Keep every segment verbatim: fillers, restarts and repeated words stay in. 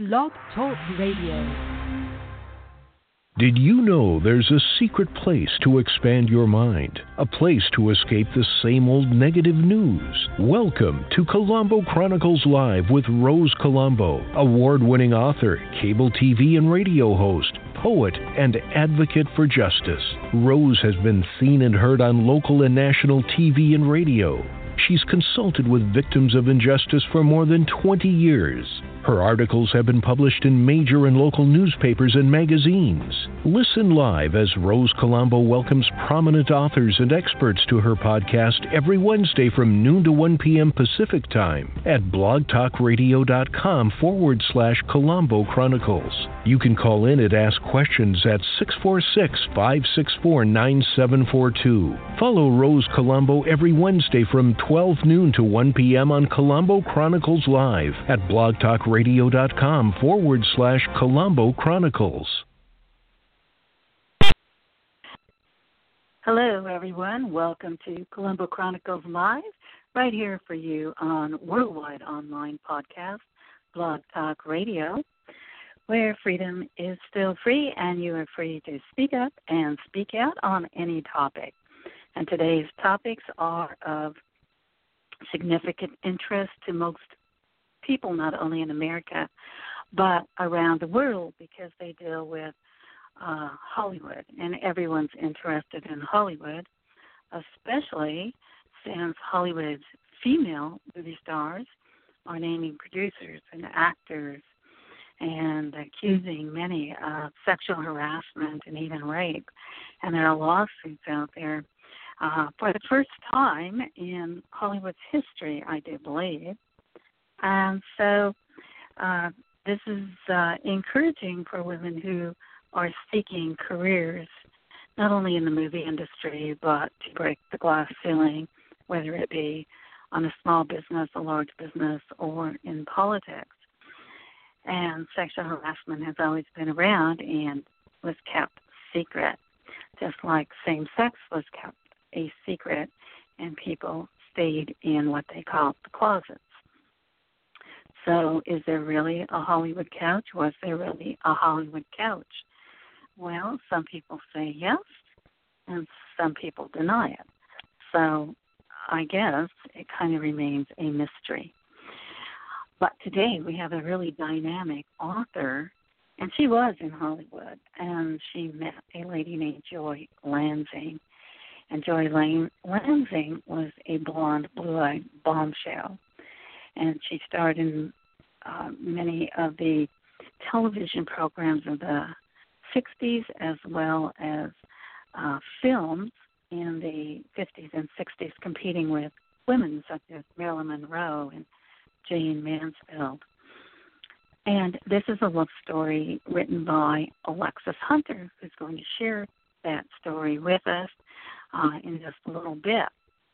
Blog Talk Radio. Did you know there's a secret place to expand your mind? A place to escape the same old negative news? Welcome to Colombo Chronicles Live with Rose Colombo, award-winning author, cable T V and radio host, poet, and advocate for justice. Rose has been seen and heard on local and national T V and radio. She's consulted with victims of injustice for more than twenty years. Her articles have been published in major and local newspapers and magazines. Listen live as Rose Colombo welcomes prominent authors and experts to her podcast every Wednesday from noon to one p.m. Pacific Time at blogtalkradio.com forward slash Colombo Chronicles. You can call in and ask questions at six four six, five six four, nine seven four two. Follow Rose Colombo every Wednesday from twelve noon to one p.m. on Colombo Chronicles Live at blogtalkradio.com forward slash Colombo Chronicles. Hello, everyone. Welcome to Colombo Chronicles Live, right here for you on Worldwide Online Podcast, Blog Talk Radio, where freedom is still free and you are free to speak up and speak out on any topic. And today's topics are of significant interest to most people, not only in America, but around the world, because they deal with uh, Hollywood, and everyone's interested in Hollywood, especially since Hollywood's female movie stars are naming producers and actors and accusing many of sexual harassment and even rape. And there are lawsuits out there uh, for the first time in Hollywood's history, I do believe. And so uh, this is uh, encouraging for women who are seeking careers, not only in the movie industry, but to break the glass ceiling, whether it be on a small business, a large business, or in politics. And sexual harassment has always been around and was kept secret, just like same-sex was kept a secret, and people stayed in what they call the closets. So is there really a Hollywood couch? Was there really a Hollywood couch? Well, some people say yes, and some people deny it. So I guess it kind of remains a mystery. But today we have a really dynamic author, and she was in Hollywood, and she met a lady named Joy Lansing. And Joy Lansing was a blonde, blue-eyed bombshell. And she starred in uh, many of the television programs of the sixties, as well as uh, films in the fifties and sixties, competing with women such as Marilyn Monroe and Jane Mansfield. And this is a love story written by Alexis Hunter, who's going to share that story with us uh, in just a little bit.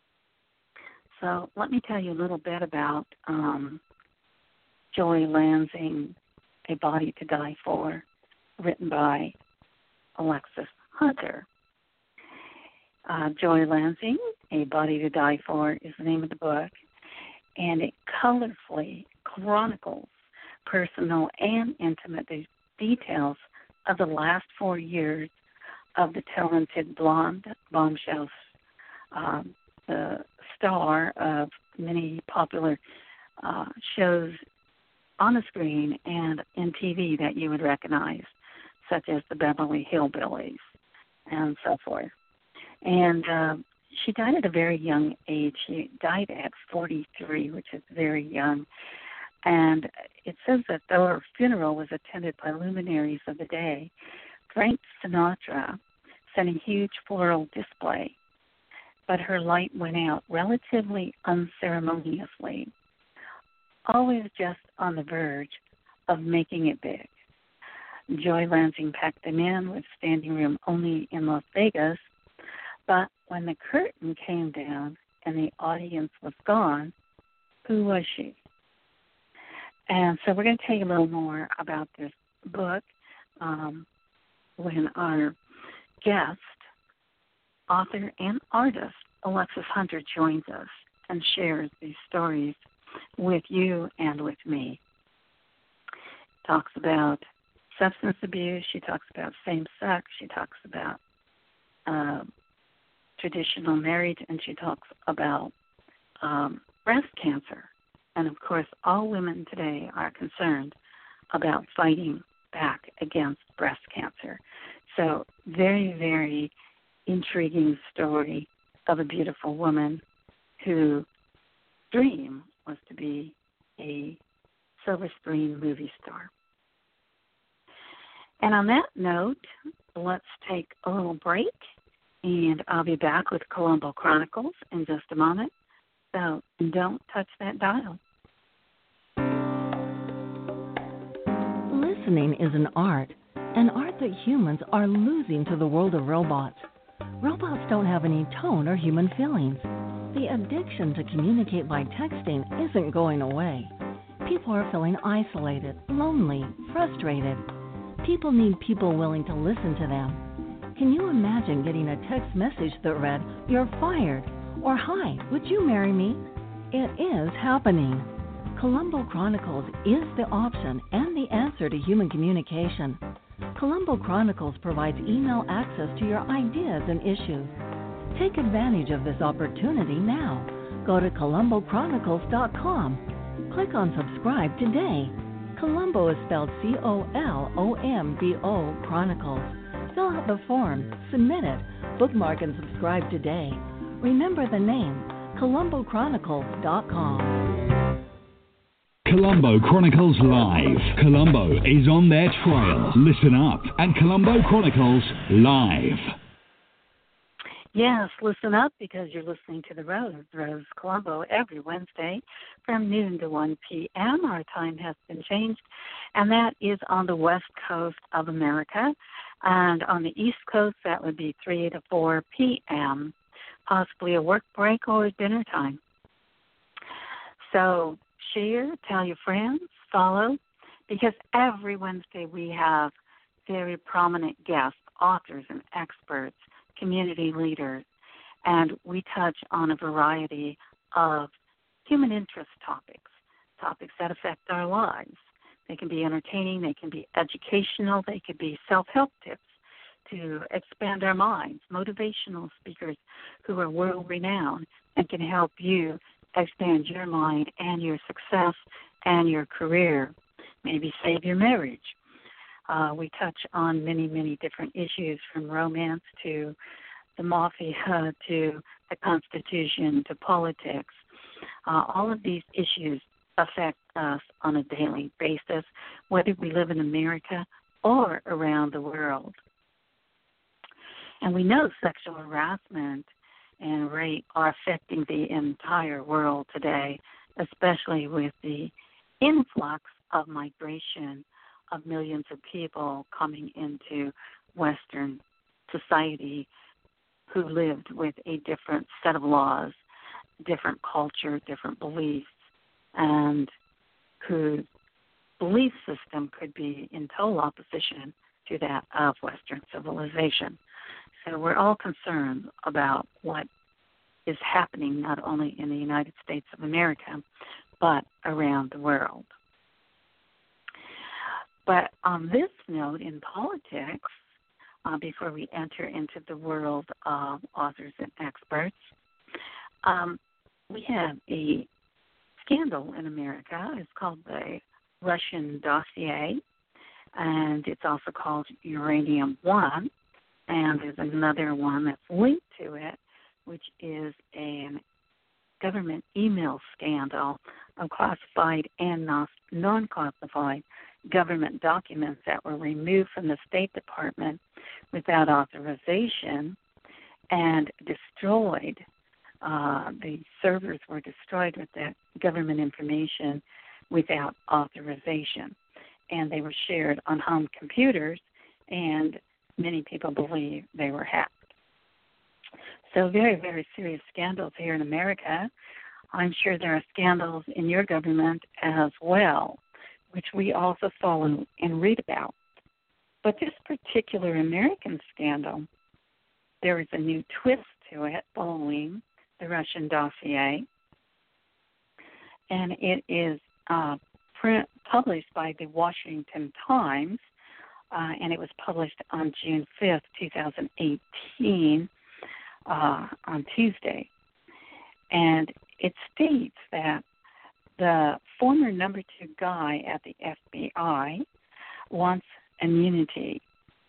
So let me tell you a little bit about um, Joy Lansing, A Body to Die For, written by Alexis Hunter. Uh, Joy Lansing, A Body to Die For is the name of the book, and it colorfully chronicles personal and intimate de- details of the last four years of the talented blonde bombshells, um, the star of many popular uh, shows on the screen and in T V that you would recognize, such as the Beverly Hillbillies and so forth. And uh, she died at a very young age. She died at forty-three, which is very young. And it says that though her funeral was attended by luminaries of the day, Frank Sinatra sent a huge floral display, but her light went out relatively unceremoniously, always just on the verge of making it big. Joy Lansing packed them in with standing room only in Las Vegas, but when the curtain came down and the audience was gone, who was she? And so we're going to tell you a little more about this book um, when our guest, author and artist, Alexis Hunter, joins us and shares these stories with you and with me. talks about substance abuse. She talks about same-sex. She talks about uh, traditional marriage, and she talks about um, breast cancer. And, of course, all women today are concerned about fighting back against breast cancer. So very, very intriguing story of a beautiful woman whose dream was to be a silver screen movie star. And on that note, let's take a little break, and I'll be back with Colombo Chronicles in just a moment. So don't touch that dial. Listening is an art, an art that humans are losing to the world of robots. Robots don't have any tone or human feelings. The addiction to communicate by texting isn't going away. People are feeling isolated, lonely, frustrated. People need people willing to listen to them. Can you imagine getting a text message that read, "You're fired," or "Hi, would you marry me?" It is happening. Colombo Chronicles is the option and the answer to human communication. Colombo Chronicles provides email access to your ideas and issues. Take advantage of this opportunity now. Go to colombo chronicles dot com. Click on subscribe today. Colombo is spelled C O L O M B O Chronicles. Fill out the form, submit it, bookmark and subscribe today. Remember the name, colombo chronicles dot com. Colombo Chronicles Live. Colombo is on their trail. Listen up at Colombo Chronicles Live. Yes, listen up, because you're listening to The Rose, Rose Colombo, every Wednesday from noon to one p.m. Our time has been changed, and that is on the west coast of America. And on the east coast, that would be three to four p.m., possibly a work break or dinner time. So share, tell your friends, follow, because every Wednesday we have very prominent guests, authors and experts, community leaders, and we touch on a variety of human interest topics, topics that affect our lives. They can be entertaining, they can be educational, they could be self-help tips to expand our minds, motivational speakers who are world-renowned and can help you expand your mind and your success and your career, maybe save your marriage. Uh, we touch on many, many different issues, from romance to the mafia to the Constitution to politics. Uh, all of these issues affect us on a daily basis, whether we live in America or around the world. And we know sexual harassment and rape are affecting the entire world today, especially with the influx of migration of millions of people coming into Western society who lived with a different set of laws, different culture, different beliefs, and whose belief system could be in total opposition to that of Western civilization. So we're all concerned about what is happening not only in the United States of America, but around the world. But on this note, in politics, uh, before we enter into the world of authors and experts, um, we have a scandal in America. It's called the Russian Dossier, and it's also called Uranium One. And there's another one that's linked to it, which is a government email scandal of classified and non-classified government documents that were removed from the State Department without authorization and destroyed. Uh, the servers were destroyed with that government information without authorization, and they were shared on home computers, and many people believe they were hacked. So very, very serious scandals here in America. I'm sure there are scandals in your government as well, which we also follow and read about. But this particular American scandal, there is a new twist to it following the Russian Dossier, and it is uh, print, published by the Washington Times, uh, and it was published on June fifth, twenty eighteen, uh, on Tuesday. And it states that the former number two guy at the F B I wants immunity.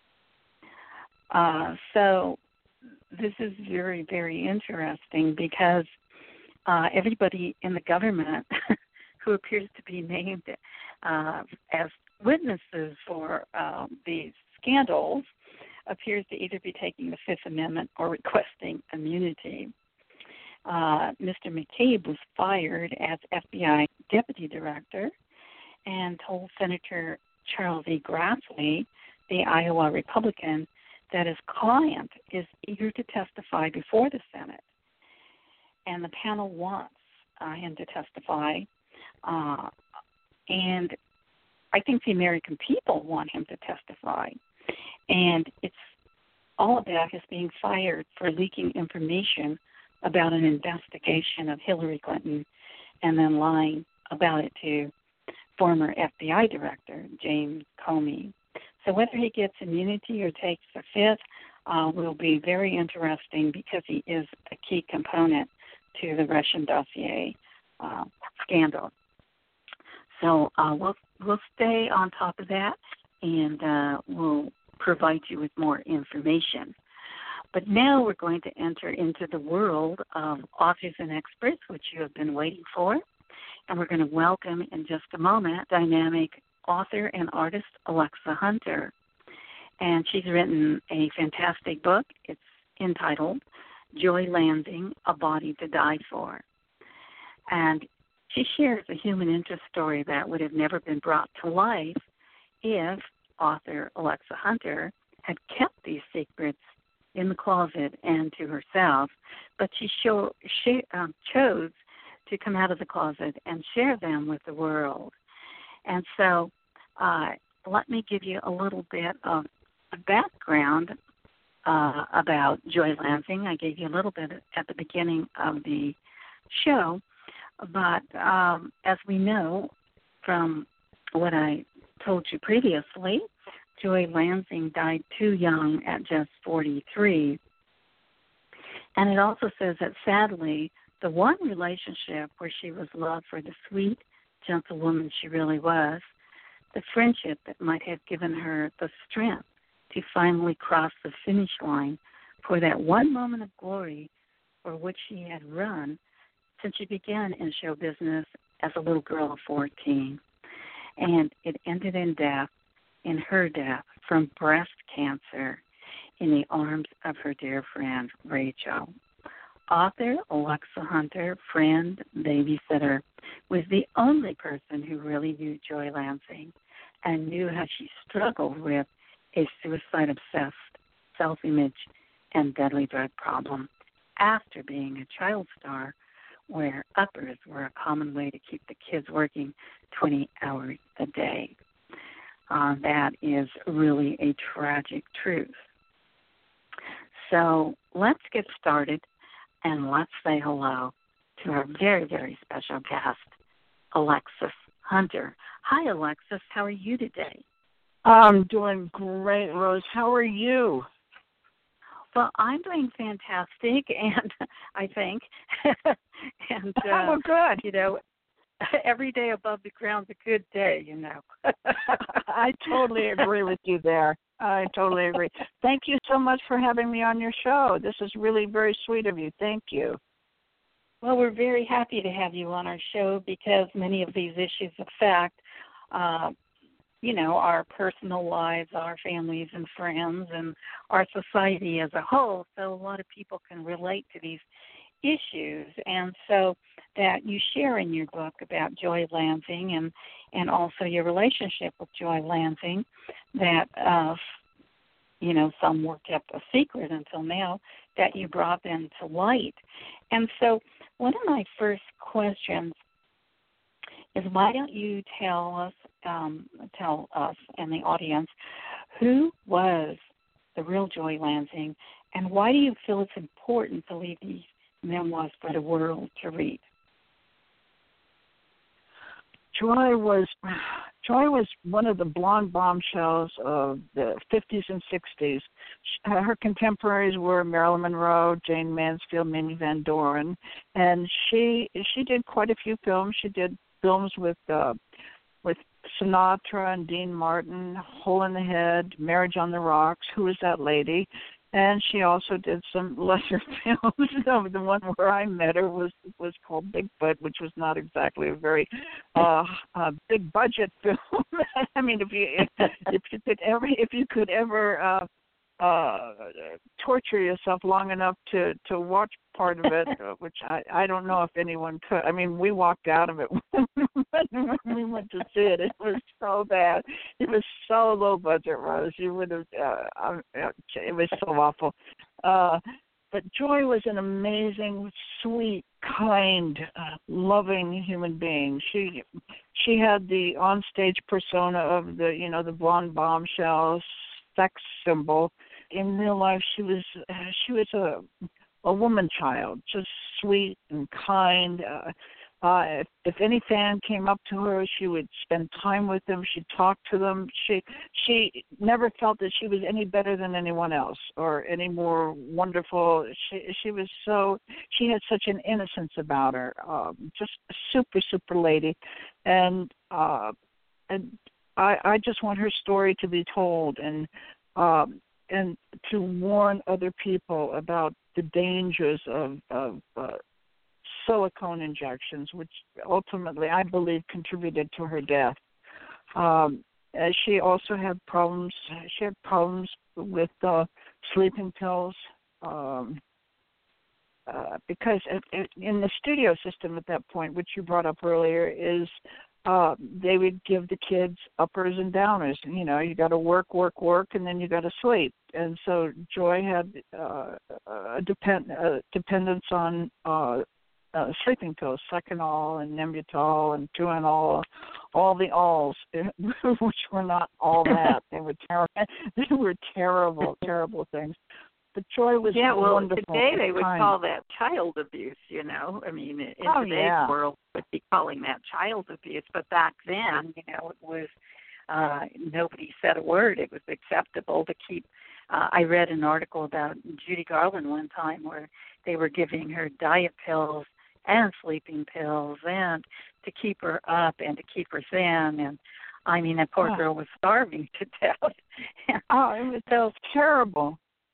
Uh, so this is very, very interesting because uh, everybody in the government who appears to be named uh, as witnesses for um, these scandals appears to either be taking the Fifth Amendment or requesting immunity. Uh, Mister McCabe was fired as F B I deputy director and told Senator Charles E. Grassley, the Iowa Republican, that his client is eager to testify before the Senate. And the panel wants uh, him to testify. Uh, and I think the American people want him to testify. And it's all about his being fired for leaking information about an investigation of Hillary Clinton and then lying about it to former F B I director James Comey. So whether he gets immunity or takes the fifth uh, will be very interesting because he is a key component to the Russian dossier uh, scandal. So uh, we'll we'll stay on top of that, and uh, we'll provide you with more information. But now we're going to enter into the world of authors and experts, which you have been waiting for. And we're going to welcome in just a moment dynamic author and artist Alexa Hunter. And she's written a fantastic book. It's entitled Joy Lansing, A Body to Die For. And she shares a human interest story that would have never been brought to life if author Alexa Hunter had kept these secrets in the closet and to herself, but she, show, she um, chose to come out of the closet and share them with the world. And so uh, let me give you a little bit of a background uh, about Joy Lansing. I gave you a little bit at the beginning of the show, but um, as we know from what I told you previously, Joy Lansing died too young at just forty-three. And it also says that sadly, the one relationship where she was loved for the sweet, gentle woman she really was, the friendship that might have given her the strength to finally cross the finish line for that one moment of glory for which she had run since she began in show business as a little girl of fourteen. And it ended in death, in her death from breast cancer in the arms of her dear friend, Rachel. Author Alexa Hunter, friend, babysitter, was the only person who really knew Joy Lansing and knew how she struggled with a suicide-obsessed self-image and deadly drug problem after being a child star where uppers were a common way to keep the kids working twenty hours a day. Uh, that is really a tragic truth. So let's get started and let's say hello to our very, very special guest, Alexis Hunter. Hi, Alexis. How are you today? I'm doing great, Rose. How are you? Well, I'm doing fantastic, and I think, and uh, oh, well, good. You know, every day above the ground's a good day, you know. I totally agree with you there. I totally agree. Thank you so much for having me on your show. This is really very sweet of you. Thank you. Well, we're very happy to have you on our show because many of these issues affect, uh, you know, our personal lives, our families and friends, and our society as a whole. So a lot of people can relate to these issues, and so that you share in your book about Joy Lansing and, and also your relationship with Joy Lansing that, uh, you know, some were kept a secret until now, that you brought them to light. And so one of my first questions is why don't you tell us, um, tell us and the audience, who was the real Joy Lansing, and why do you feel it's important to leave these memoirs for the world to read? Joy was Joy was one of the blonde bombshells of the fifties and sixties. Her contemporaries were Marilyn Monroe, Jane Mansfield, Mamie Van Doren, and she she did quite a few films. She did films with uh, with Sinatra and Dean Martin, Hole in the Head, Marriage on the Rocks, Who Is That Lady? And she also did some lesser films. The one where I met her was was called Bigfoot, which was not exactly a very uh, uh, big budget film. I mean, if you if you could ever if you could ever uh, uh, torture yourself long enough to, to watch part of it, uh, which I, I don't know if anyone could. I mean, we walked out of it when we went to see it. It was so bad. It was so low budget, Rose. You would have. Uh, it was so awful. Uh, but Joy was an amazing, sweet, kind, uh, loving human being. She she had the onstage persona of the you know the blonde bombshell, sex symbol. In real life, she was she was a a woman child, just sweet and kind. Uh, uh, if, if any fan came up to her, she would spend time with them. She'd talk to them. She she never felt that she was any better than anyone else or any more wonderful. She she was so she had such an innocence about her. Um, just a super super lady, and uh, and I I just want her story to be told and. Um, and to warn other people about the dangers of, of uh, silicone injections, which ultimately, I believe, contributed to her death. Um, as she also had problems. She had problems with uh, sleeping pills um, uh, because in the studio system at that point, which you brought up earlier, is Uh, they would give the kids uppers and downers. You know, you got to work, work, work, and then you got to sleep. And so Joy had uh, a depend uh, dependence on uh, uh, sleeping pills, Seconal and Nembutal and Tuinol, all the alls, which were not all that. They were terrible. They were terrible, terrible things. But Joy was yeah, well, wonderful. Today they would kind. call that child abuse, you know. I mean, in oh, today's yeah. world, would be calling that child abuse. But back then, you know, it was uh, nobody said a word. It was acceptable to keep. Uh, I read an article about Judy Garland one time where they were giving her diet pills and sleeping pills and to keep her up and to keep her thin. And I mean, that poor oh. girl was starving to death. oh, it was so terrible.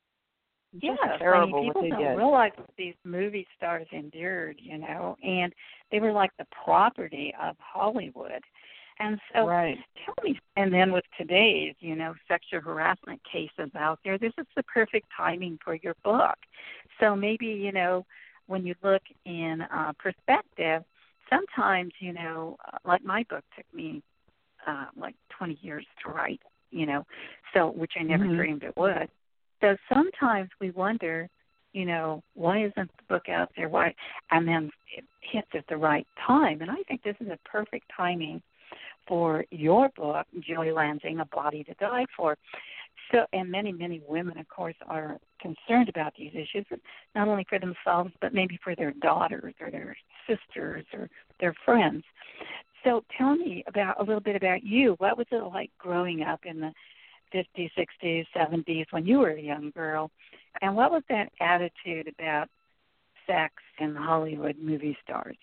Yes, terrible I mean, people what they don't did. realize what these movie stars endured, you know, and they were like the property of Hollywood. And so, right. tell me, and then with today's, you know, sexual harassment cases out there, this is the perfect timing for your book. So maybe, you know, when you look in uh, perspective, sometimes, you know, uh, like my book took me uh, like twenty years to write, you know, so which I never mm-hmm. dreamed it would. So sometimes we wonder, you know, why isn't the book out there? Why? And then it hits at the right time. And I think this is a perfect timing for your book, Joy Lansing, A Body to Die For. So, and many, many women, of course, are concerned about these issues, not only for themselves, but maybe for their daughters or their sisters or their friends. So tell me about a little bit about you. What was it like growing up in the fifties, sixties, seventies when you were a young girl? And what was that attitude about sex and Hollywood movie stars?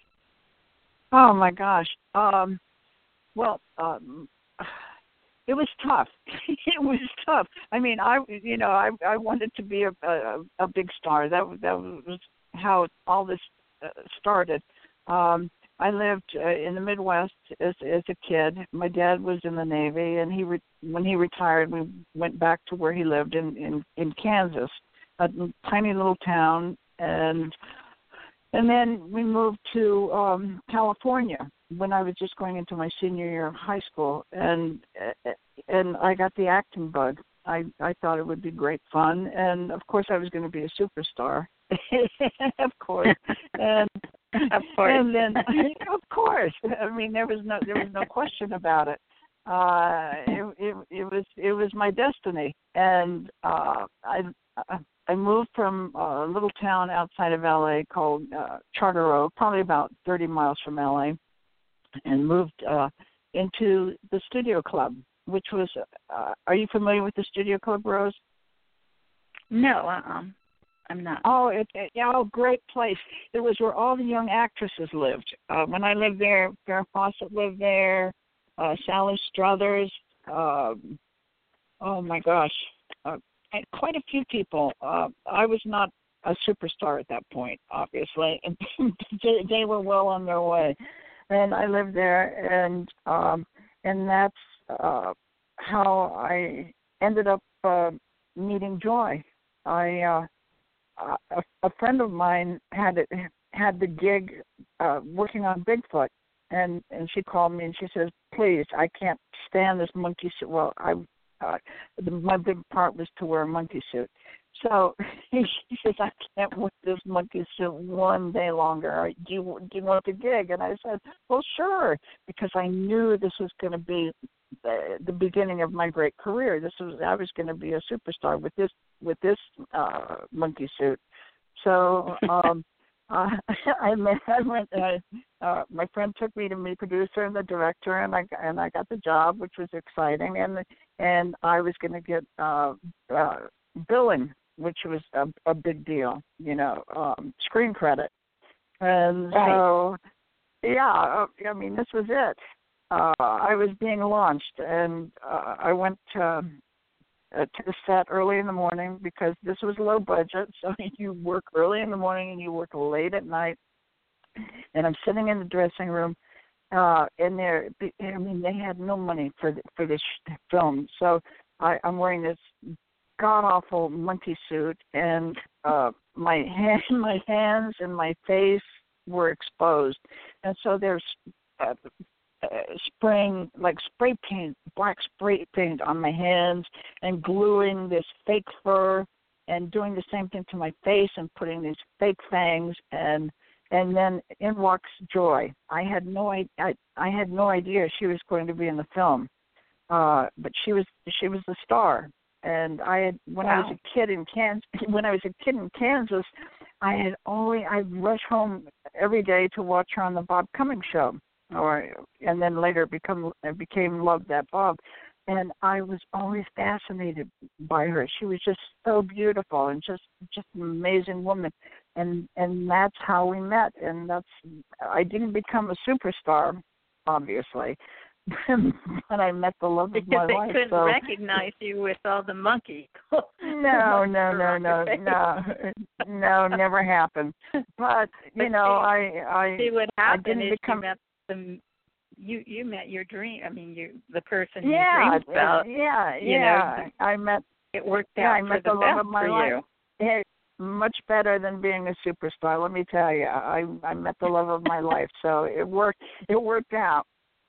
Oh, my gosh. Um, well, um, it was tough. It was tough. I mean, I, you know, I, I wanted to be a, a, a big star. That, that was how all this uh, started. Um, I lived uh, in the Midwest as as a kid. My dad was in the Navy, and he re- when he retired, we went back to where he lived in, in, in Kansas, a tiny little town, and and then we moved to um, California when I was just going into my senior year of high school, and and I got the acting bug. I I thought it would be great fun, and of course I was going to be a superstar. Of course, and of course, and then of course, I mean there was no there was no question about it. Uh, it, it it was it was my destiny, and uh, I I moved from a little town outside of L A called uh, Charter Oak, probably about thirty miles from L A, and moved uh, into the Studio Club, which was, uh, are you familiar with the Studio Club, Rose? No, uh-uh. I'm not. Oh, it, it, oh, great place. It was where all the young actresses lived. Uh, when I lived there, Farrah Fawcett lived there, uh, Sally Struthers, uh, oh my gosh, uh, and quite a few people. Uh, I was not a superstar at that point, obviously, and they, they were well on their way. And I lived there, and um, and that's uh, how I ended up uh, meeting Joy. I uh, a, a friend of mine had it, had the gig uh, working on Bigfoot, and, and she called me and she says, "Please, I can't stand this monkey suit." Well, I uh, the, my big part was to wear a monkey suit. So he says, "I can't wear this monkey suit one day longer. Do you, do you want the gig?" And I said, "Well, sure," because I knew this was going to be the, the beginning of my great career. This was I was going to be a superstar with this with this uh, monkey suit. So um, uh, I, met, I went. Uh, uh, my friend took me to meet the producer and the director, and I and I got the job, which was exciting. And and I was going to get uh, uh, billing, which was a, a big deal, you know, um, screen credit. And right. so, yeah, I mean, this was it. Uh, I was being launched, and uh, I went to, uh, to the set early in the morning because this was low budget, so you work early in the morning and you work late at night. And I'm sitting in the dressing room, uh, and they're, I mean, they had no money for the, for this film, so I, I'm wearing this god-awful monkey suit, and uh, my hand, my hands and my face were exposed, and so there's uh, uh, spraying like spray paint, black spray paint on my hands, and gluing this fake fur, and doing the same thing to my face, and putting these fake fangs, and and then in walks Joy. I had no I I, I had no idea she was going to be in the film, uh, but she was she was the star. And I had, when wow. I was a kid in Kansas, when I was a kid in Kansas, I had always, I'd rush home every day to watch her on the Bob Cummings show, or and then later become became Love That Bob, and I was always fascinated by her. She was just so beautiful and just just an amazing woman, and and that's how we met. And that's I didn't become a superstar, obviously. But I met the love because of my they life. They couldn't so. recognize you with all the monkey. no, no, no, no, no, no, never happened. But you but know, see, I, I, see what happened I didn't is become. You met the, you, you met your dream. I mean, you, the person yeah, you dreamed about. Yeah, you yeah. know, I met. It worked yeah, out I for met the, the love of my life. you. It, much better than being a superstar. Let me tell you, I, I met the love of my life. So it worked. It worked out.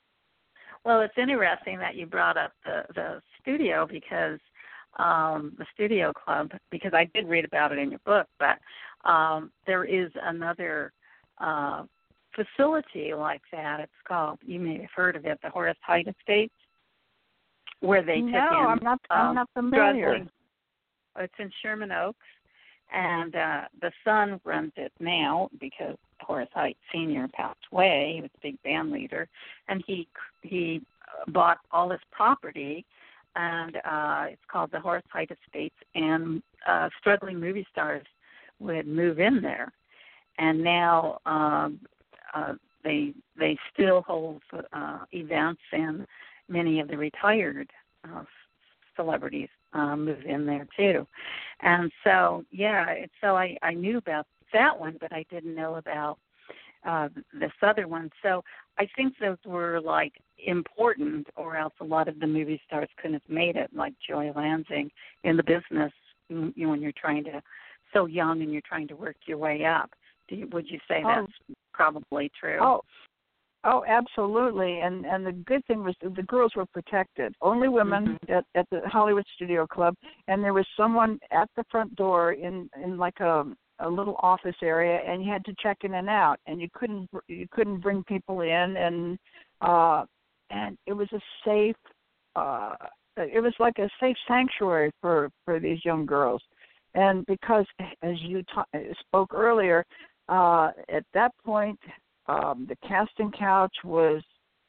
Well, it's interesting that you brought up the, the studio because um, the Studio Club, because I did read about it in your book, but um, there is another uh, facility like that. It's called, you may have heard of it, the Horace Heidt Estates, where they no, took in. No, I'm not. I'm um, not familiar. Struggling. It's in Sherman Oaks, and uh, the son runs it now because Horace Heidt Senior passed away. He was a big band leader, and he he bought all his property, and uh, it's called the Horace Heidt Estates, and uh, struggling movie stars would move in there, and now um, uh, they they still hold uh, events, and many of the retired uh, celebrities uh, move in there too, and so yeah, so I, I knew about that one, but I didn't know about uh, this other one. So I think those were like important, or else a lot of the movie stars couldn't have made it, like Joy Lansing in the business. You know, when you're trying to so young and you're trying to work your way up. Do you, would you say oh. that's probably true? Oh. Oh, absolutely. And and the good thing was the girls were protected. Only women mm-hmm. at, at the Hollywood Studio Club, and there was someone at the front door in, in like a a little office area, and you had to check in and out, and you couldn't you couldn't bring people in, and uh, and it was a safe uh, it was like a safe sanctuary for, for these young girls. And because, as you ta- spoke earlier, uh, at that point, um, the casting couch was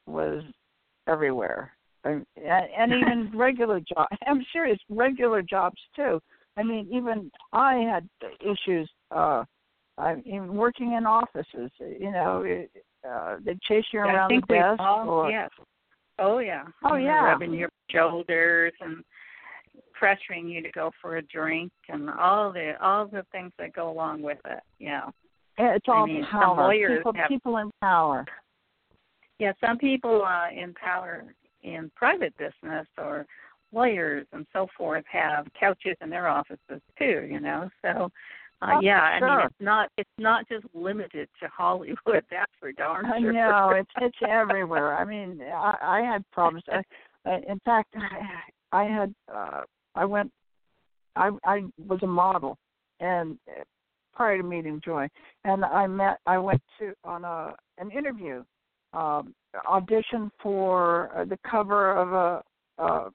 was everywhere, and, and even regular jobs. I'm serious, regular jobs too. I mean, even I had issues. Uh, I even working in offices. You know, it, uh, they chase you around I think the desk. we all, or, yes. Oh yeah. Oh and yeah. Rubbing your shoulders and pressuring you to go for a drink and all the all the things that go along with it. Yeah. It's all I mean, power. some lawyers people, have, people in power. Yeah, some people uh, in power in private business or lawyers and so forth have couches in their offices too. You know, so. Uh, oh, yeah, sure. I mean it's not it's not just limited to Hollywood. That's for darn sure. No, it's it's everywhere. I mean, I, I had problems. I, I, in fact, I, I had uh, I went. I I was a model, and prior to meeting Joy, and I met. I went to on a an interview, um, audition for uh, the cover of a uh,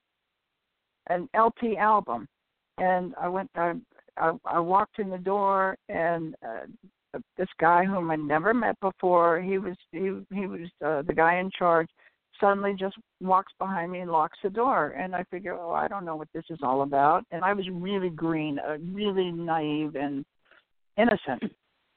an L P album, and I went. I, I, I walked in the door, and uh, this guy whom I never met before, he was he he was uh, the guy in charge. Suddenly, just walks behind me and locks the door, and I figure, oh, I don't know what this is all about. And I was really green, uh, really naive and innocent.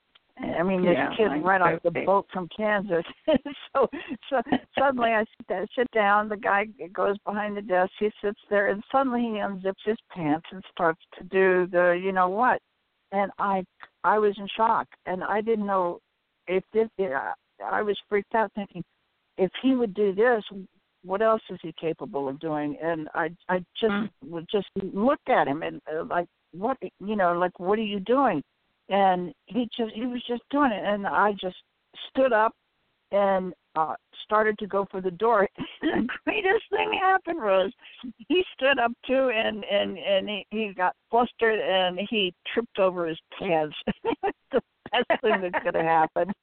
I mean, this yeah, kid I right off the see. boat from Kansas. so, so suddenly I sit, there, sit down. The guy goes behind the desk. He sits there, and suddenly he unzips his pants and starts to do the, you know what? And I, I was in shock, and I didn't know if this. Uh, I was freaked out, thinking, if he would do this, what else is he capable of doing? And I, I just mm. would just look at him and uh, like, what, you know, like, what are you doing? And he just he was just doing it, and I just stood up and uh, started to go for the door. The greatest thing happened, Rose. He stood up too, and and and he, he got flustered, and he tripped over his pants. The best thing that could have happened.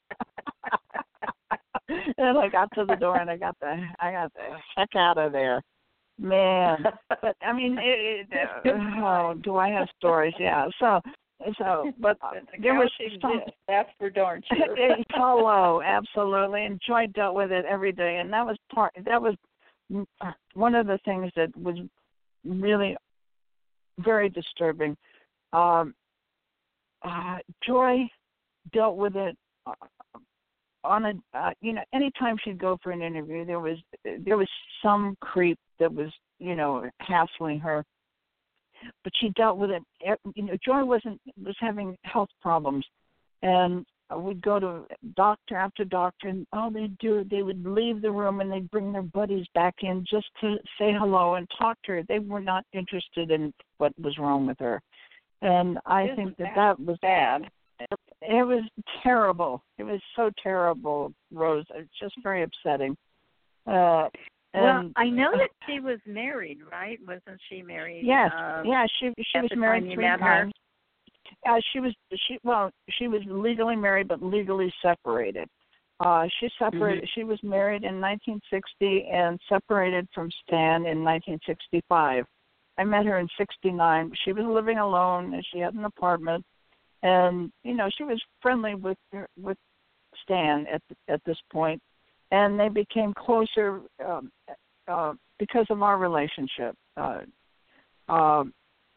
And I got to the door, and I got the I got the heck out of there. Man, but I mean, it, it, uh, oh, do I have stories? Yeah, so. So, but the there was some, that's for darn sure. Hello, absolutely, and Joy dealt with it every day, and that was part. That was one of the things that was really very disturbing. Um, uh, Joy dealt with it uh, on a. Uh, you know, anytime she'd go for an interview, there was there was some creep that was you know hassling her. But she dealt with it. You know, Joy wasn't was having health problems, and we'd go to doctor after doctor, and all they'd do, they would leave the room and they'd bring their buddies back in just to say hello and talk to her. They were not interested in what was wrong with her, and I Isn't think that that that was bad. It, it was terrible. It was so terrible, Rose. It's just very upsetting. Uh, Well, And, I know that she was married, right? Wasn't she married? Yes, uh, yeah, she she at was the married time you three met times. Uh, she was she well, she was legally married but legally separated. Uh, she separated. Mm-hmm. She was married in nineteen sixty and separated from Stan in nineteen sixty-five. I met her in sixty-nine. She was living alone and she had an apartment, and you know she was friendly with with Stan at at this point. And they became closer um, uh, because of our relationship. Uh, um,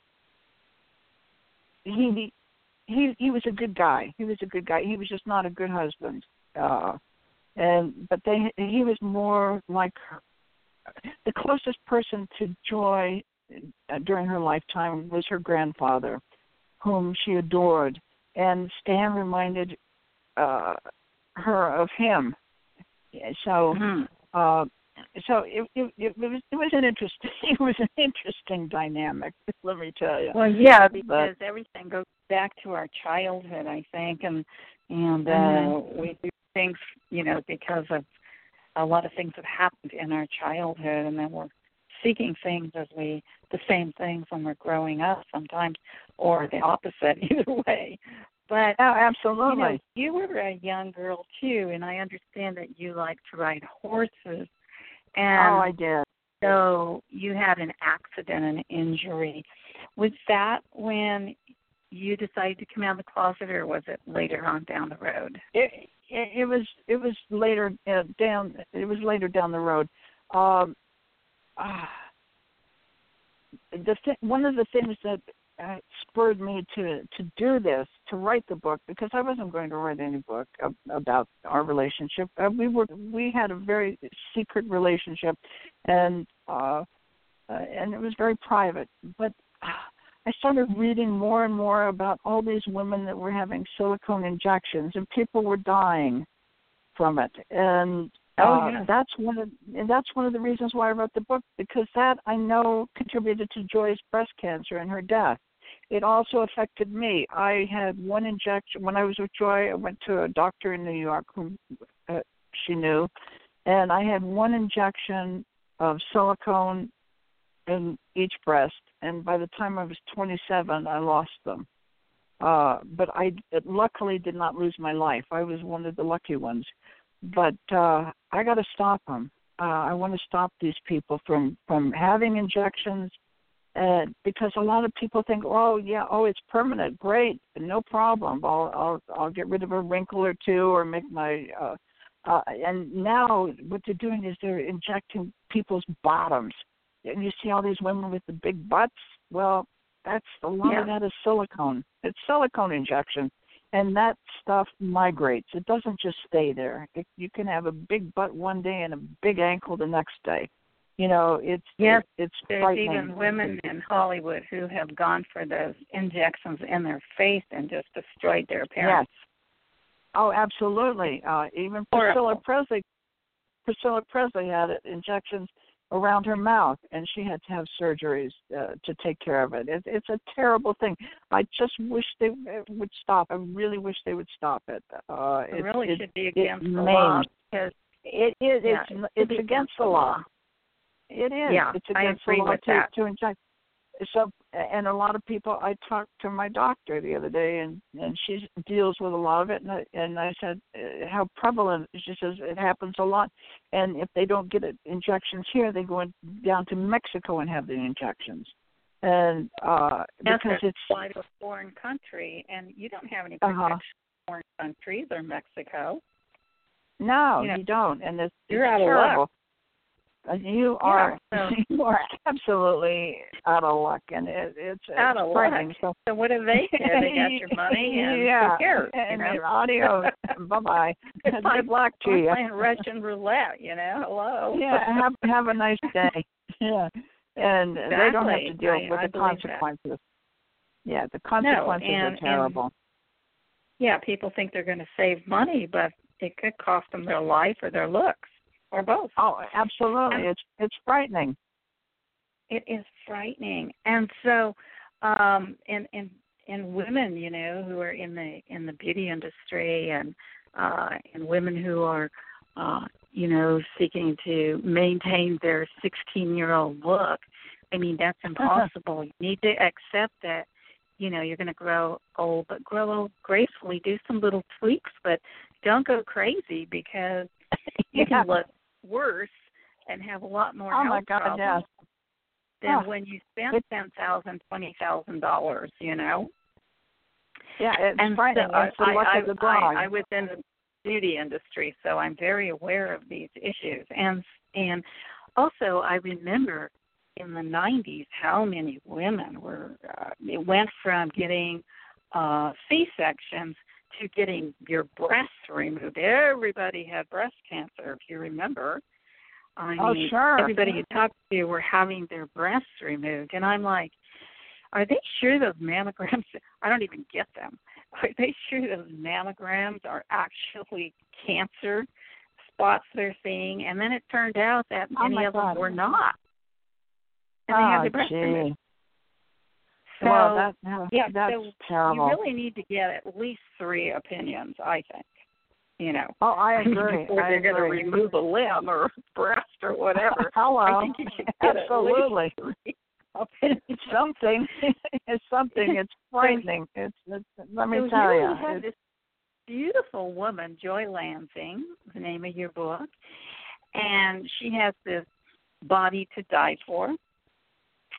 he he he was a good guy. He was a good guy. He was just not a good husband. Uh, and but they he was more like her. The closest person to Joy uh, during her lifetime was her grandfather, whom she adored. And Stan reminded uh, her of him. So, Mm-hmm. uh, so it, it, it was it was an interesting it was an interesting dynamic. Let me tell you. Well, yeah, because but, everything goes back to our childhood, I think, and and uh, mm-hmm. we do things, you know, because of a lot of things that happened in our childhood, and then we're seeking things as we the same things when we're growing up sometimes, or the opposite, either way. But oh, absolutely. You know, you were a young girl too, and I understand that you like to ride horses. And oh, I did. So you had an accident, an injury. Was that when you decided to come out of the closet, or was it later on down the road? It it, it was it was later uh, down it was later down the road. Um, uh, the th- one of the things that uh, spurred me to, to do this, to write the book, because I wasn't going to write any book ab- about our relationship. Uh, we were we had a very secret relationship, and uh, uh, and it was very private. But uh, I started reading more and more about all these women that were having silicone injections, and people were dying from it. And Oh, uh, yeah. that's one of and that's one of the reasons why I wrote the book, because that I know contributed to Joy's breast cancer and her death. It also affected me. I had one injection when I was with Joy. I went to a doctor in New York who uh, she knew, and I had one injection of silicone in each breast. And by the time I was twenty-seven, I lost them. Uh, but I luckily did not lose my life. I was one of the lucky ones. But uh, I got to stop them. Uh, I want to stop these people from, from having injections, uh, because a lot of people think, oh yeah, oh it's permanent, great, no problem. I'll I'll I'll get rid of a wrinkle or two, or make my. Uh, uh, and now what they're doing is they're injecting people's bottoms. And you see all these women with the big butts. Well, that's a lot Yeah. of that is silicone. It's silicone injection. And that stuff migrates. It doesn't just stay there. It, you can have a big butt one day and a big ankle the next day. You know, it's Yes, it, it's there's frightening. even women in Hollywood who have gone for those injections in their face and just destroyed their appearance. Yes. Oh, absolutely. Uh, even Priscilla Horrible. Presley. Priscilla Presley had injections around her mouth, and she had to have surgeries uh, to take care of it. it. It's a terrible thing. I just wish they would stop. I really wish they would stop it. Uh, It, it really it, should be it against the maims. law because It is. yeah, It's it should it's be against the law. It is. Yeah, it's I against agree the law with to, that. to inject. So, and a lot of people. I talked to my doctor the other day, and and she deals with a lot of it. And I, and I said, uh, how prevalent? She says it happens a lot. And if they don't get it, injections here, they go in, down to Mexico and have the injections. And uh, That's because it's fly to a foreign country, and you don't have any Uh-huh. protection in foreign countries or Mexico. no, You know, you don't, and it's, you're it's out of terrible. luck. And you are Yeah, so- you are absolutely out of luck, and it, it's Out it's of frightening. luck. So So what do they do? They got your money, and yeah, who cares? You and know? your audio. Bye bye. It's like Good luck to we're you. playing Russian roulette, you know. Hello. Yeah, have have a nice day. Yeah, and they don't have to Exactly. deal I- with I the believe that. consequences. Yeah, the consequences and- are terrible. and- Yeah, people think they're going to save money, but it could cost them their life or their looks, or both. Oh, absolutely. And- It's it's frightening. It is frightening, and so, um, and and and women, you know, who are in the in the beauty industry, and uh, and women who are, uh, you know, seeking to maintain their sixteen-year-old look. I mean, that's impossible. You need to accept that, you know, you're going to grow old, but grow old gracefully. Do some little tweaks, but don't go crazy, because you Yeah. can look worse and have a lot more Oh health my God, problems yes. than Yeah. when you spend ten thousand, twenty thousand dollars. You know. Yeah, it's And frightening. so It's the I, luck I, of the dog. I, I was in the beauty industry, so I'm very aware of these issues. And and also, I remember in the nineties how many women were. Uh, it went from getting uh, C-sections to getting your breasts removed. Everybody had breast cancer, if you remember. I Oh, mean, sure. everybody you talked to were having their breasts removed, and I'm like, are they sure those mammograms? I don't even get them. Are they sure those mammograms are actually cancer spots they're seeing? And then it turned out that Oh, many my of them God. were not, and they had Oh, their breasts gee. removed. So, Well, that, no, yeah, that's so terrible. you really need to get at least three opinions, I think. You know, Oh, I I mean, agree. before I they're going to agree. remove a limb or a breast or whatever. Hello. I think you should get Absolutely. at least three opinions. It's something. It's something. It's frightening. It's, it's let me So tell here you. you have It's, this beautiful woman, Joy Lansing, the name of your book, and she has this body to die for.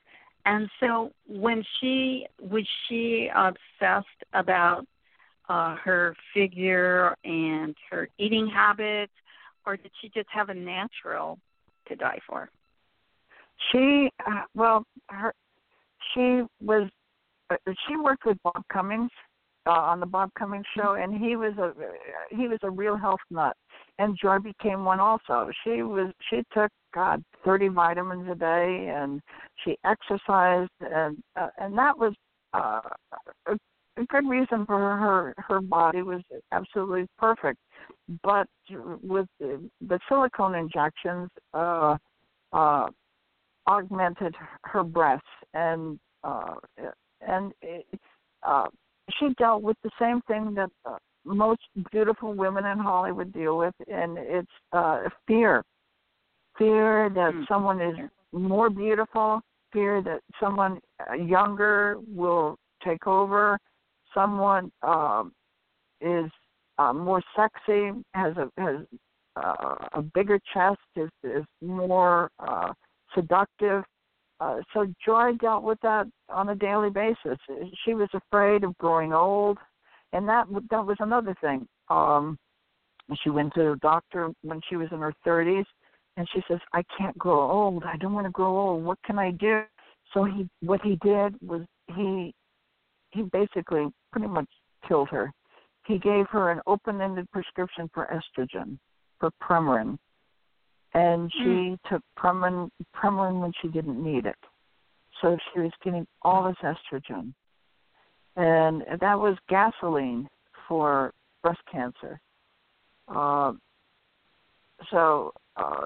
And so when she, was she obsessed about uh, her figure and her eating habits, or did she just have a natural to die for? She, uh, well, her, she was, uh, she worked with Bob Cummings uh, on the Bob Cummings show, and he was a, he was a real health nut, and Joy became one also. She was, she took, God, thirty vitamins a day, and she exercised, and uh, and that was uh, a, a good reason for her, her. Her body was absolutely perfect, but with the, the silicone injections, uh, uh, augmented her breasts, and uh, and it, uh, she dealt with the same thing that uh, most beautiful women in Hollywood deal with, and it's uh, fear. Fear that mm. someone is more beautiful, fear that someone younger will take over, someone uh, is uh, more sexy, has a has uh, a bigger chest, is is more uh, seductive. Uh, so Joy dealt with that on a daily basis. She was afraid of growing old, and that that was another thing. Um, she went to a doctor when she was in her thirties. And she says, I can't grow old. I don't want to grow old. What can I do? So he, what he did was he, he basically pretty much killed her. He gave her an open-ended prescription for estrogen, for Premarin, and she mm. took Premarin, Premarin when she didn't need it. So she was getting all this estrogen, and that was gasoline for breast cancer. Uh, so. Uh,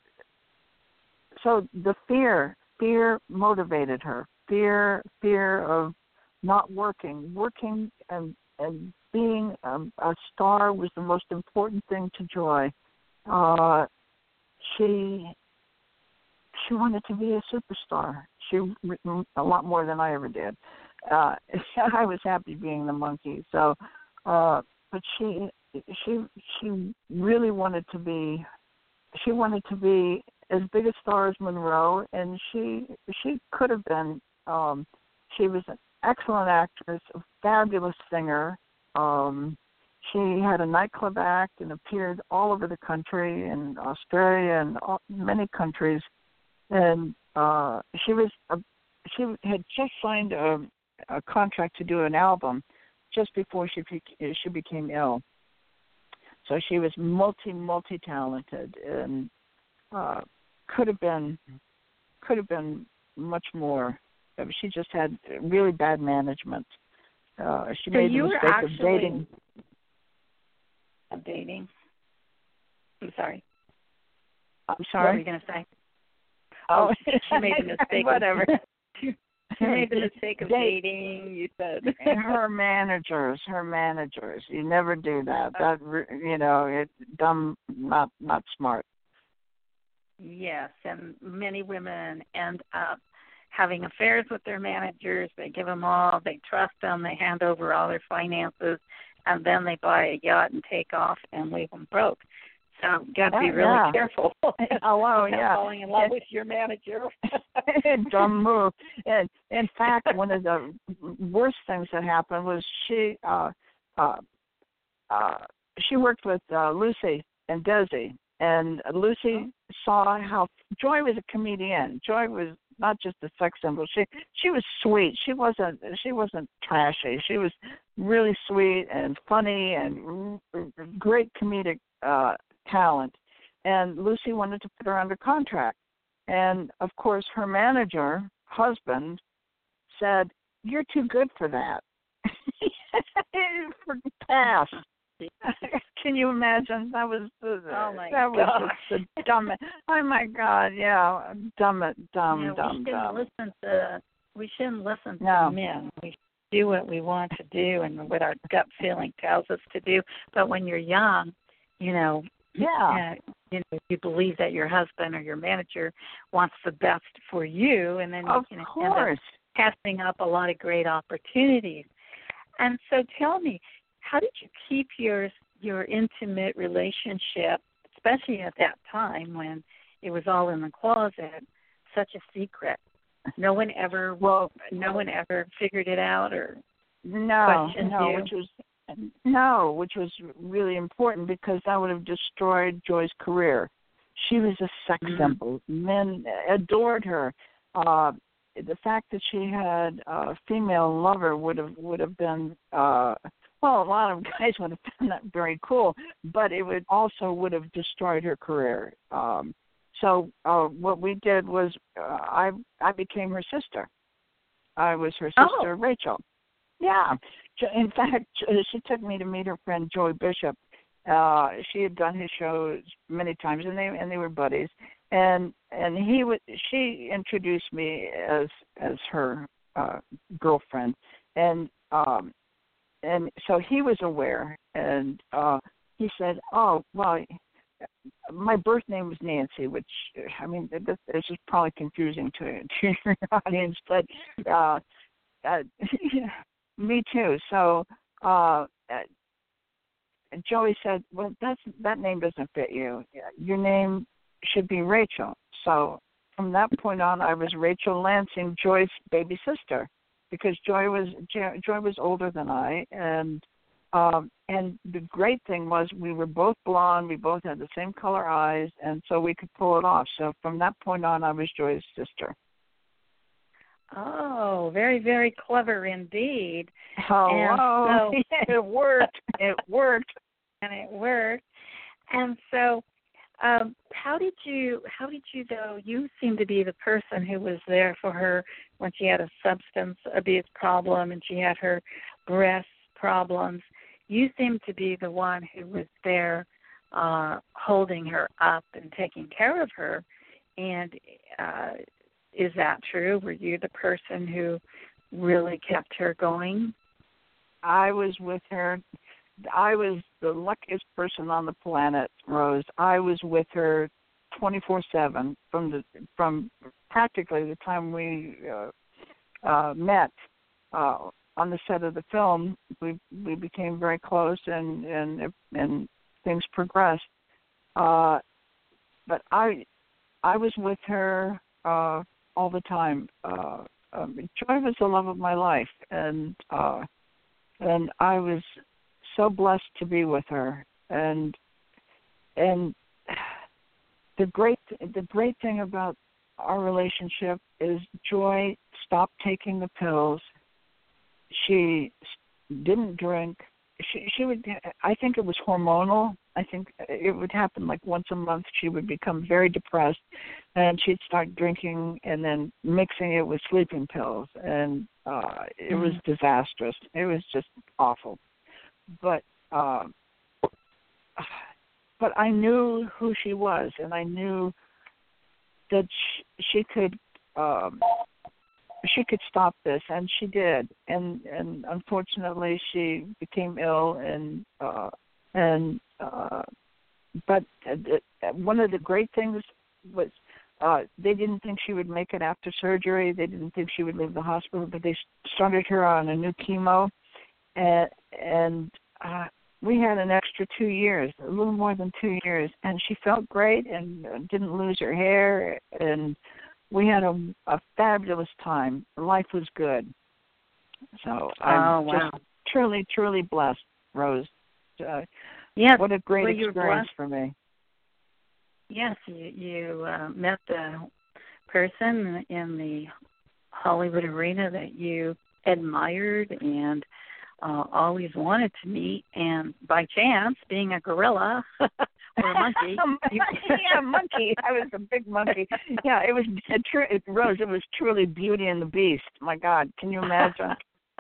so the fear, fear motivated her. Fear, fear of not working, working and and being um, a star was the most important thing to Joy. Uh, she she wanted to be a superstar. She written a lot more than I ever did. Uh, I was happy being the monkey. So, uh, but she she she really wanted to be. She wanted to be as big a star as Monroe, and she she could have been. Um, she was an excellent actress, a fabulous singer. Um, she had a nightclub act and appeared all over the country, in Australia and all, many countries. And uh, she was a, she had just signed a, a contract to do an album just before she she became ill. So she was multi, multi-talented, and uh, could have been, could have been much more. She just had really bad management. Uh, she so made you the were mistake actually of dating. Of dating. I'm sorry. I'm sorry. What were you going to say? Oh, oh, she made the mistake. Whatever. She made the mistake of dating, you said. her managers, her managers. You never do that. That you know, it's dumb, not not smart. Yes, and many women end up having affairs with their managers. They give them all, they trust them, they hand over all their finances, and then they buy a yacht and take off and leave them broke. So you got to be really yeah. careful. Oh, yeah. Falling in love with your manager. Dumb move. And in fact, one of the worst things that happened was she uh, uh, uh, she worked with uh, Lucy and Desi, and Lucy saw how Joy was a comedian. Joy was not just a sex symbol. She she was sweet. She wasn't she wasn't trashy. She was really sweet and funny and great comedic uh, talent. And Lucy wanted to put her under contract. And of course, her manager, husband, said, "You're too good for that." For pass. Can you imagine? That was the, oh my that was gosh. just the dumbest. Oh my God! Yeah, dumb, dumb, yeah, dumb, we shouldn't dumb. listen to. We shouldn't listen to no. men. We should do what we want to do and what our gut feeling tells us to do. But when you're young, you know, yeah, uh, you know, you believe that your husband or your manager wants the best for you, and then of you can course. end up passing up a lot of great opportunities. And so, tell me, how did you keep your your intimate relationship, especially at that time when it was all in the closet, such a secret? No one ever, Well, no one ever figured it out or no, questioned no, you? which was no, which was really important because that would have destroyed Joy's career. She was a sex Mhm. symbol. Men adored her. Uh, the fact that she had a female lover would have would have been uh, well, a lot of guys would have found that very cool, but it would also would have destroyed her career. Um, so uh, what we did was uh, I I became her sister. I was her sister, Oh. Rachel. Yeah. In fact, she took me to meet her friend Joy Bishop. Uh, she had done his shows many times, and they and they were buddies. And and he would she introduced me as as her uh, girlfriend, and um, and so he was aware, and uh, he said, "Oh, well, my birth name was Nancy," which I mean, this, this is probably confusing to to your audience, but uh, uh, me too. So uh, Joey said, "Well, that's that name doesn't fit you. Your name should be Rachel." So from that point on, I was Rachel Lansing, Joy's baby sister, because Joy was Joy was older than I, and um, and the great thing was we were both blonde, we both had the same color eyes, and so we could pull it off. So from that point on, I was Joy's sister. Oh, very, very clever indeed. Oh, and so, it worked. It worked. And it worked. And so, um, how did you? How did you though? You seem to be the person who was there for her when she had a substance abuse problem and she had her breast problems. You seem to be the one who was there, uh, holding her up and taking care of her. And uh, is that true? Were you the person who really kept her going? I was with her. I was the luckiest person on the planet, Rose. I was with her twenty-four seven from the from practically the time we uh, uh, met uh, on the set of the film. We we became very close, and and and things progressed. Uh, but I I was with her uh, all the time. Uh, um, Joy was the love of my life, and uh, and I was so blessed to be with her, and and the great the great thing about our relationship is Joy stopped taking the pills. She didn't drink. She she would. I think it was hormonal. I think it would happen like once a month. She would become very depressed, and she'd start drinking and then mixing it with sleeping pills, and uh, it was disastrous. It was just awful. But uh, but I knew who she was, and I knew that she, she could um, she could stop this, and she did. And and unfortunately, she became ill, and uh, and uh, but one of the great things was uh, they didn't think she would make it after surgery. They didn't think she would leave the hospital, but they started her on a new chemo. And, and uh, we had an extra two years, a little more than two years, and she felt great and didn't lose her hair, and we had a, a fabulous time. Life was good. So I'm oh, wow. just truly, truly blessed, Rose. Uh, yes, what a great well, experience for me. Yes, you, you uh, met the person in the Hollywood arena that you admired and Uh, always wanted to meet, and by chance, being a gorilla or a monkey, you... yeah, monkey. I was a big monkey. Yeah, it was a true. It, Rose, it was truly Beauty and the Beast. My God, can you imagine?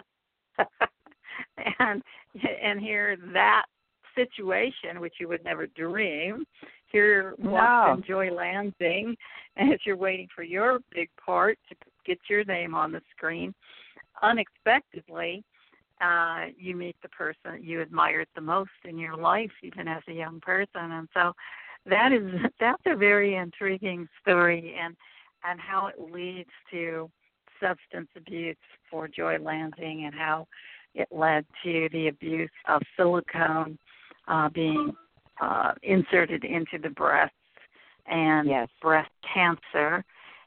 and and here that situation, which you would never dream, here walks no. in Joy Lansing, as you're waiting for your big part to get your name on the screen, unexpectedly. Uh, you meet the person you admired the most in your life, even as a young person, and so that is that's a very intriguing story, and and how it leads to substance abuse for Joy Lansing, and how it led to the abuse of silicone uh, being uh, inserted into the breasts, and yes. breast cancer,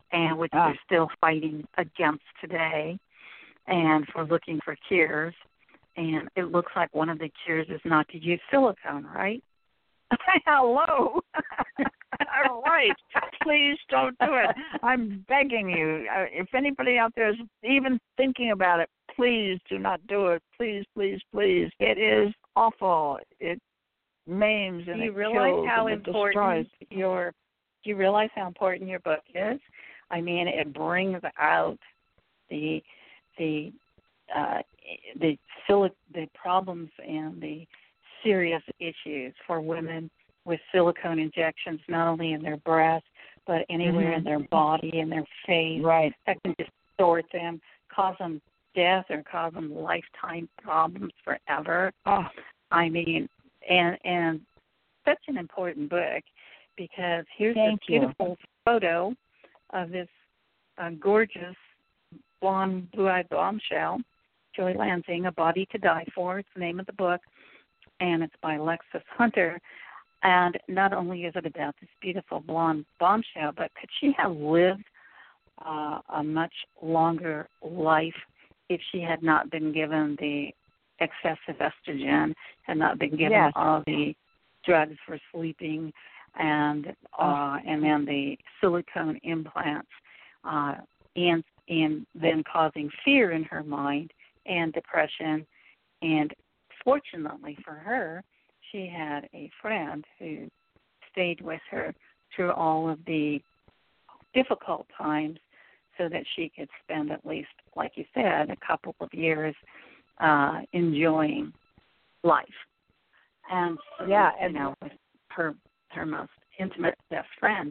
and which Ah. they're still fighting against today, and for looking for cures. And it looks like one of the cures is not to use silicone, right? Hello. All right. Please don't do it. I'm begging you. Uh, If anybody out there is even thinking about it, please do not do it. Please, please, please. It is awful. It maims and Do you it realize kills how and it important destroys. your do you realize how important your book is? I mean, it brings out the the uh, the silic- the problems and the serious issues for women with silicone injections, not only in their breasts but anywhere Mhm. in their body, in their face, Right. that can distort them, cause them death, or cause them lifetime problems forever. Oh, I mean, and and such an important book, because here's Thank this you. beautiful photo of this uh, gorgeous blonde, blue-eyed bombshell, Joy Lansing, A Body to Die For. It's the name of the book, and it's by Lexis Hunter. And not only is it about this beautiful blonde bombshell, but could she have lived uh, a much longer life if she had not been given the excessive estrogen, had not been given Yes. all the drugs for sleeping, and uh, and then the silicone implants, uh, and and then causing fear in her mind and depression. And fortunately for her, she had a friend who stayed with her through all of the difficult times, so that she could spend at least, like you said, a couple of years uh, enjoying life. And so, Yeah, you and- know, with her her most intimate best friend.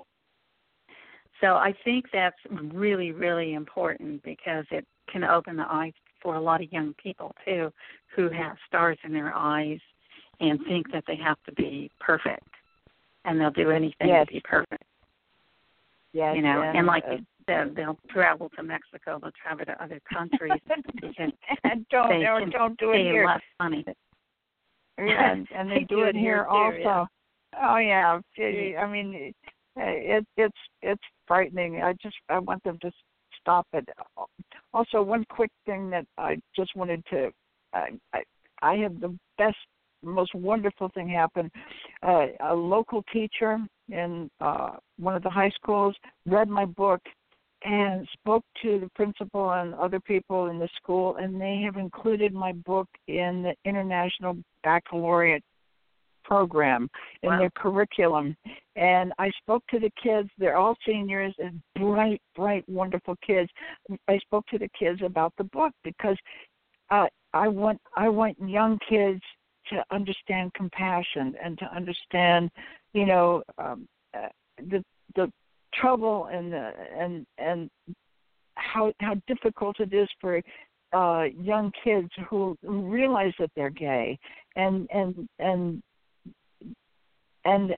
So I think that's really, really important, because it can open the eyes for a lot of young people too, who have stars in their eyes and think that they have to be perfect, and they'll do anything Yes. to be perfect. Yes. You know, and, and like uh, you said, they'll travel to Mexico, they'll travel to other countries because and don't they or can don't do it pay here. less money. Yeah, and, and they, They do, do it it here here, too, yeah. also. Oh yeah, It- I mean, it, it it's it's frightening. I just I want them to stop it. Also, one quick thing that I just wanted to, I I, I had the best, most wonderful thing happen. Uh, a local teacher in uh, one of the high schools read my book and spoke to the principal and other people in the school, and they have included my book in the International Baccalaureate program in Wow. their curriculum. And I spoke to the kids. They're all seniors and bright, bright, wonderful kids. I spoke to the kids about the book, because uh, I want I want young kids to understand compassion and to understand, you know, um, uh, the the trouble and the, and and how how difficult it is for uh, young kids who realize that they're gay, and and and and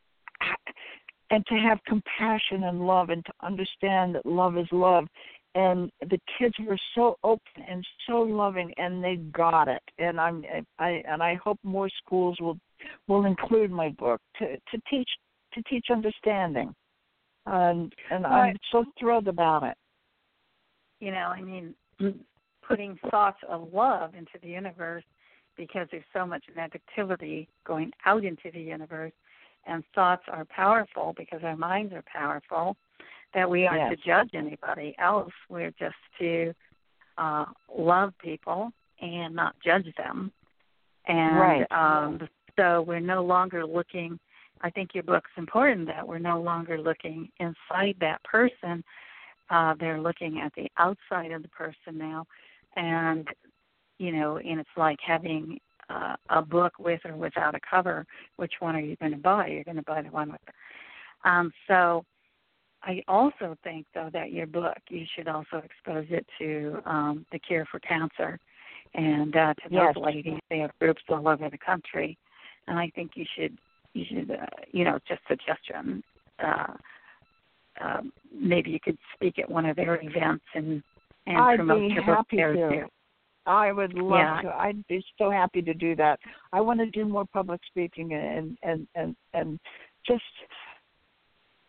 and to have compassion and love, and to understand that love is love. And the kids were so open and so loving, and they got it. And I'm I and I hope more schools will will include my book to, to teach to teach understanding. And and I'm Right. so thrilled about it. You know, I mean, putting thoughts of love into the universe, because there's so much negativity going out into the universe, and thoughts are powerful because our minds are powerful, that we aren't Yes. to judge anybody else. We're just to uh, love people and not judge them. And Right. um, so we're no longer looking, I think your book's important, that we're no longer looking inside that person. Uh, they're looking at the outside of the person now. And, you know, and it's like having uh, a book with or without a cover. Which one are you going to buy? You're going to buy the one with the... Um, so I also think, though, that your book, you should also expose it to um, the Cure for Cancer, and uh, to Yes. those ladies. They have groups all over the country. And I think you should, you should, uh, you know, just suggestion, uh, uh, maybe you could speak at one of their events and, and I'd promote be your book happy there, to. too. I would love Yeah. to. I'd be so happy to do that. I want to do more public speaking and and and and just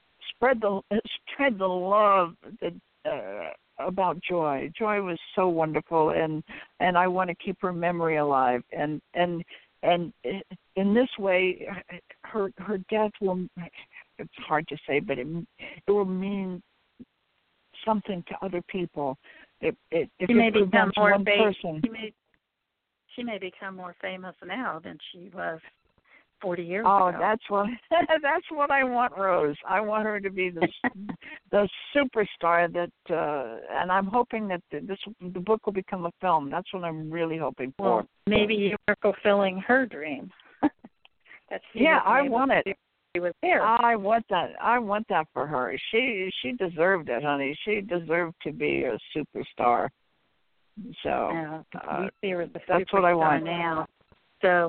spread the spread the love that, uh, about Joy. Joy was so wonderful, and and I want to keep her memory alive. And and and in this way, her her death will. It's hard to say, but it it will mean something to other people. It, it, if she may it become more one famous. person. She may, she may become more famous now than she was forty years oh, ago. Oh, that's what that's what I want, Rose. I want her to be the the superstar that, uh, and I'm hoping that this the book will become a film. That's what I'm really hoping for. Well, maybe you are fulfilling her dream. That's yeah, I want it. She was there. I want that. I want that for her. She she deserved it, honey. She deserved to be a superstar. So uh, uh, we see her as the that's superstar what I want now. So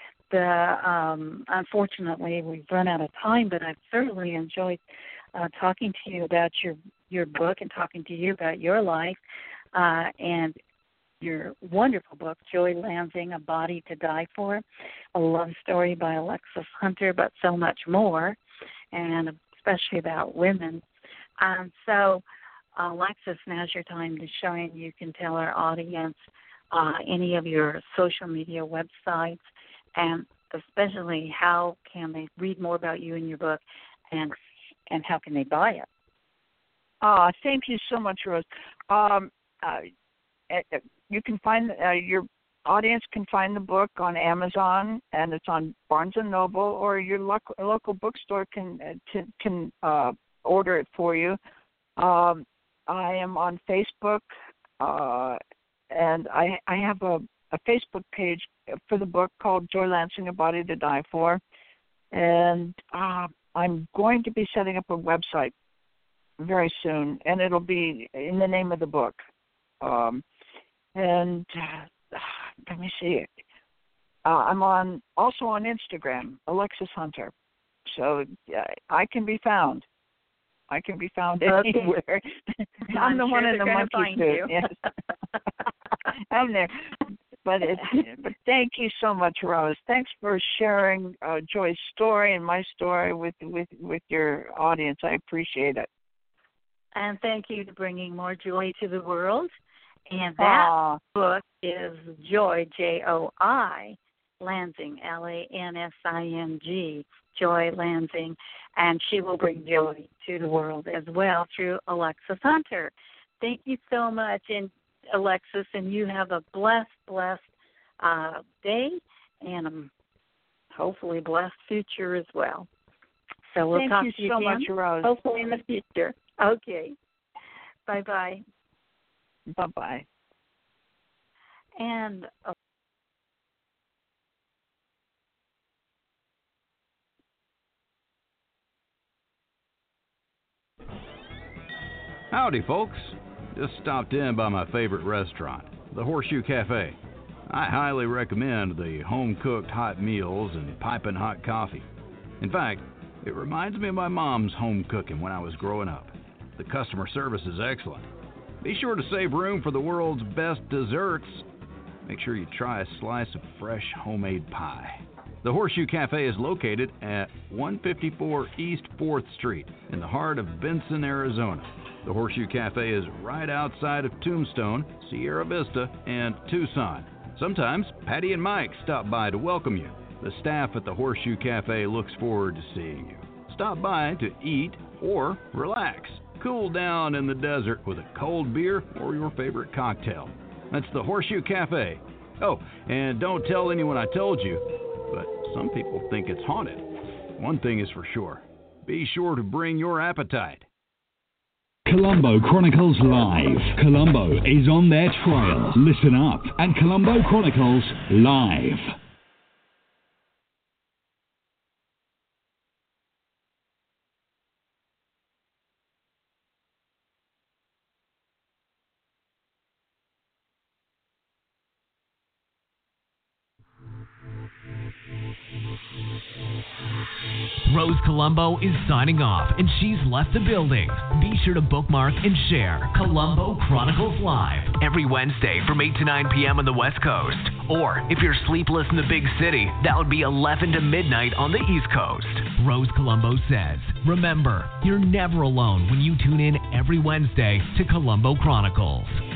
the um, unfortunately we've run out of time, but I've certainly enjoyed uh, talking to you about your your book and talking to you about your life uh, and your wonderful book, Joy Lansing, A Body to Die For, a love story by Alexis Hunter, but so much more, and especially about women. Um, so, Alexis, now's your time to shine. You can tell our audience uh, any of your social media websites, and especially how can they read more about you and your book, and and how can they buy it? Uh, thank you so much, Rose. Um, uh, You can find uh, your audience can find the book on Amazon, and it's on Barnes and Noble, or your local, local bookstore can can, can uh, order it for you. Um, I am on Facebook, uh, and I I have a, a Facebook page for the book called Joy Lansing, A Body to Die For, and uh, I'm going to be setting up a website very soon, and it'll be in the name of the book. Um, And uh, let me see. Uh, I'm on also on Instagram, Alexis Hunter. So uh, I can be found. I can be found okay. anywhere. I'm, I'm the sure one in the find monkey suit. Yes. I'm there. But it, but thank you so much, Rose. Thanks for sharing uh, Joy's story and my story with with with your audience. I appreciate it. And thank you for bringing more joy to the world. And that Aww. book is Joy, J O I, Lansing, L A N S I N G, Joy Lansing, and she will bring joy to the world as well through Alexis Hunter. Thank you so much, and Alexis, and you have a blessed, blessed uh, day and um, hopefully blessed future as well. So we'll Thank talk you to you so again, much, Rose. hopefully in the future. Okay. Bye-bye. Bye-bye. And uh, howdy, folks. Just stopped in by my favorite restaurant, the Horseshoe Cafe. I highly recommend the home-cooked hot meals and piping hot coffee. In fact, it reminds me of my mom's home cooking when I was growing up. The customer service is excellent. Be sure to save room for the world's best desserts. Make sure you try a slice of fresh homemade pie. The Horseshoe Cafe is located at one fifty-four East fourth Street in the heart of Benson, Arizona. The Horseshoe Cafe is right outside of Tombstone, Sierra Vista, and Tucson. Sometimes Patty and Mike stop by to welcome you. The staff at the Horseshoe Cafe looks forward to seeing you. Stop by to eat or relax. Cool down in the desert with a cold beer or your favorite cocktail. That's the Horseshoe Cafe. Oh, and don't tell anyone I told you, but some people think it's haunted. One thing is for sure. Be sure to bring your appetite. Colombo Chronicles Live. Colombo is on their trail. Listen up at Colombo Chronicles Live. Rose Colombo is signing off, and she's left the building. Be sure to bookmark and share Colombo Chronicles Live every Wednesday from eight to nine p.m. on the West Coast, Or, if you're sleepless in the big city, that would be eleven to midnight on the East Coast. Rose Colombo says, remember, you're never alone when you tune in every Wednesday to Colombo Chronicles.